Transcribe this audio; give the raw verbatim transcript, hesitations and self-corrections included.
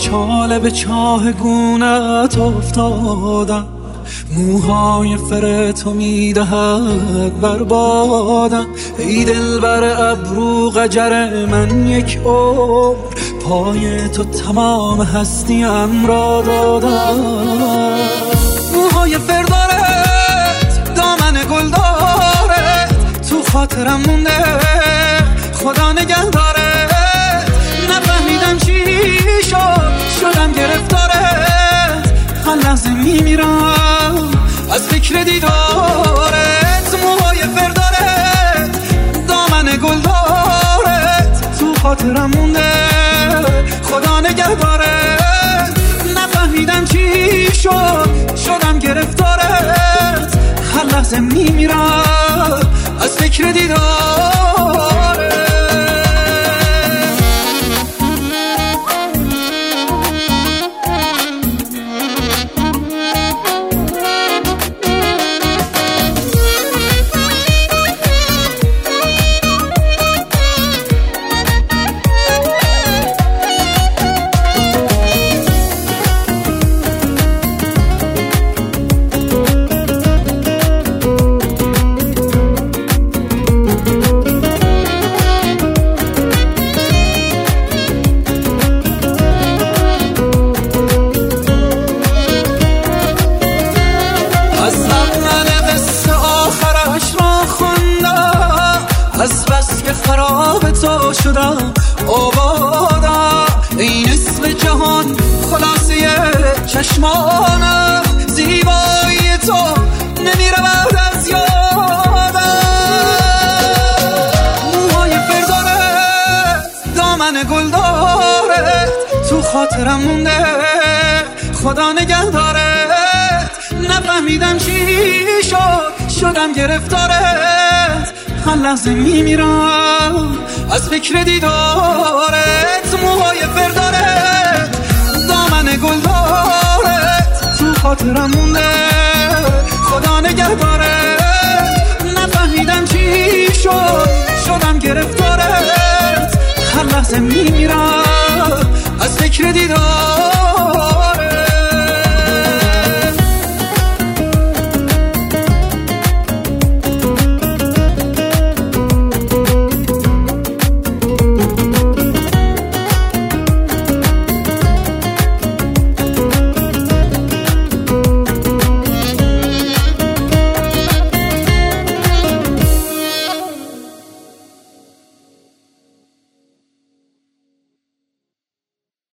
چاله به چاه گونت افتادم، موهای فرتو میدهد بربادم. ای دل بر ابرو قجر من یک عمر، پای تو تمام هستیم را دادم. موهای فردارت دامن گل دارت، تو خاطرم مونده خدا نگه داره. نفهمیدم چی شد شدم گرفتارت، هر لحظه میمیرم از فکر دیدارت. موهای فردارت دامن گل دارت، تو خاطرم مونده خدا نگه داره. نفهمیدم چی شد شدم گرفتارت، هر لحظه میمیرم از فکر دیدارت. از بس که خراب تو شدم آبادم، این اسم جهان خلاصه چشمانم. زیبایی تو نمیرود از یادم. موهای فردارت دامن گل دارت، تو خاطرم مونده خدا نگه دارت. نفهمیدم چی شد شدم گرفتارت، هر لحظه میمیرم از فکر دیدارت. موهای فردارت دامن گل دارت، تو خاطرم مونده خدا نگه داره. نفهمیدم چی شد شدم گرفتارت، هر لحظه میمیرم از فکر دیدارت.